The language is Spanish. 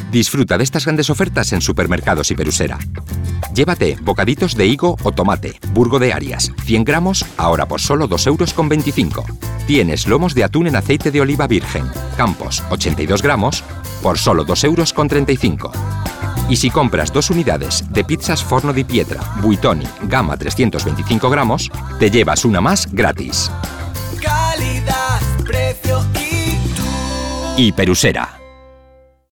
Disfruta de estas grandes ofertas en Supermercados y Perusera. Llévate bocaditos de higo o tomate, Burgo de Arias, 100 gramos, ahora por solo 2,25 €. Tienes lomos de atún en aceite de oliva virgen, Campos, 82 gramos, por solo 2,35 €. Y si compras 2 unidades de pizzas Forno di Pietra, Buitoni, Gama 325 gramos, te llevas una más gratis. Calidad, precio y tú. Y Perusera.